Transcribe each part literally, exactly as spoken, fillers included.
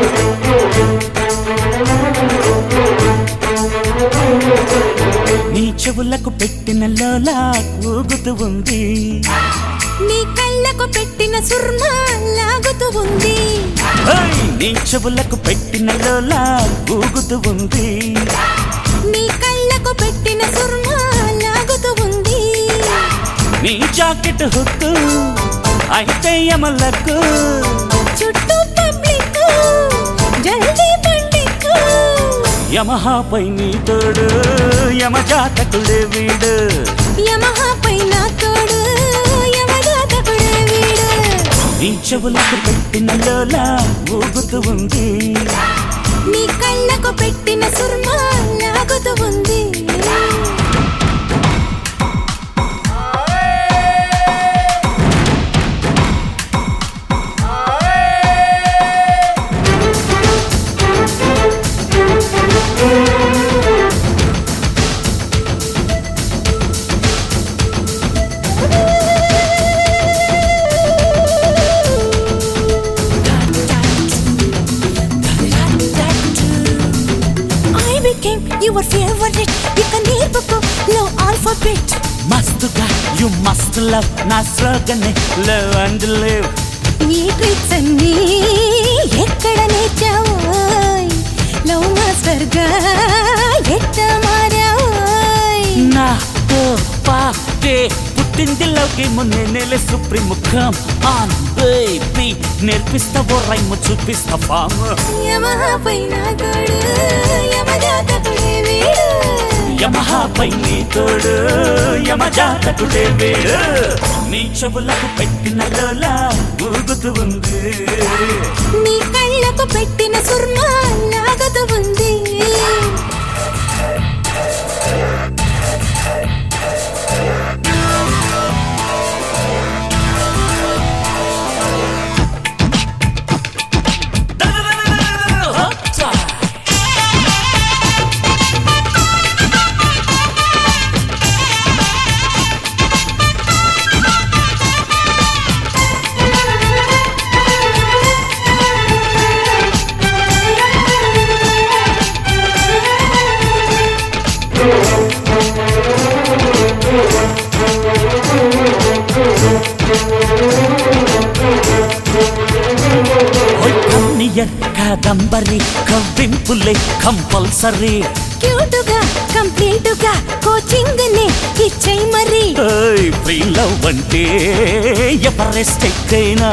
నీ చెవులకు పెట్టిన లోలా ఊగుతూ ఉంది, నీ కళ్ళకు పెట్టిన సుర్మా లాగుతూ ఉంది. నీ చెవులకు పెట్టిన లోలా ఊగుతూ ఉంది, నీ కళ్ళకు పెట్టిన సుర్మా లాగుతూ ఉంది. నీ జాకెట్ హుక్కు అయితే యమలకు, చుట్టూ పబ్లిక్ జల్దీ బండికు. యమహాపై నీ తోడు యమజాతకుడే వీడు, యమహాపై నా తోడు యమజాతకుడే వీడు. నీ చెవులకు పెట్టిన లోలా ఊగుతూ ఉంది, నీ కళ్ళకు పెట్టిన సుర్మా లాగుతూ ఉంది. Your favorite, you can hear Popo, low alphabet. మస్తుగా యు మస్ట్ లవ్ నా స్లోగన్ లవ్ అండ్ లివ్. ఈ ట్రిక్స్ అన్నీ ఎక్కడ నేర్చావోయ్, లవ్ మాస్టర్ గా ఎట్ట మారావోయ్. నాతో పాటే పుట్టింది లవ్కి మొన్నే నెల సుప్రీం కమ్ ఆన్ బేబీ, నేర్పిస్తావో రైమ్ చూపిస్తా ఫామ్. యమహాపై నా తోడు యమజాతకుడే వీడు, యమహాపై నీ తోడు యమజాతకుడే వీడు. నీ చెవులకు పెట్టిన లోలా ఊగుతూ ఉంది, నీ కళ్ళకు పెట్టిన సుర్మా లాగుతూ ఉంది. కాదంబరి కవ్వింపులే కంపల్సరీ, క్యూటుగా కంప్లీటుగా కోచింగ్ ని ఇచ్చేయ్ మరి. ఫ్రీ లవ్ అంటే ఎవరెస్ట్ ఎక్కైనా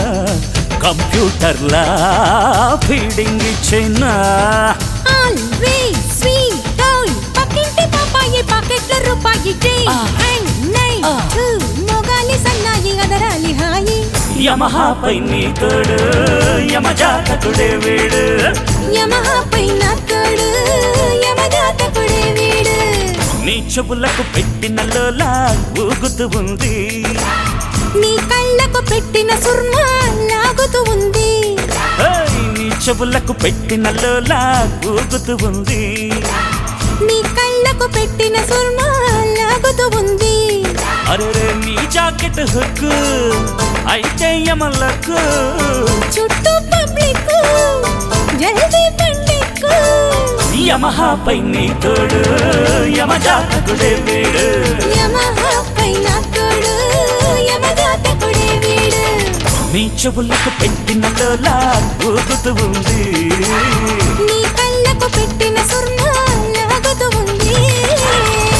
కంప్యూటర్ లా ఫీడింగ్ ఇచ్చేనా. ఆల్వేస్ స్వీట్ టాయ్ పక్కింటి పాపాయి పాకెట్ల రూపాయి డే అండ్ నైట్ మొగాలి సన్నాయి అదరాలి హాయి. యమహాపై నీ తోడు యమజాతకుడే వీడు, యమహాపై నా తోడు యమజాతకుడే వీడు. నీ చెవులకు పెట్టిన లోలా ఊగుతూ ఉంది, నీ కళ్ళకు పెట్టిన సుర్మా లాగుతూ ఉంది. నీ చెవులకు పెట్టిన లోలా ఊగుతూ ఉంది, నీ కళ్ళకు పెట్టిన సుర్మా లాగుతూ ఉంది. అరే నీ జాకెట్ హుక్కు అయితే యమలకు, చుట్టూ పబ్లిక్ జల్దీ బండికు. యమహాపై నీ తోడు యమజాతకుడే వీడు, యమహాపై నా తోడు యమజాతకుడే వీడు. నీ చెవులకు పెట్టిన లోలా ఊగుతూ ఉంది, నీ కళ్ళకు పెట్టిన సుర్మా లాగుతూ ఉంది.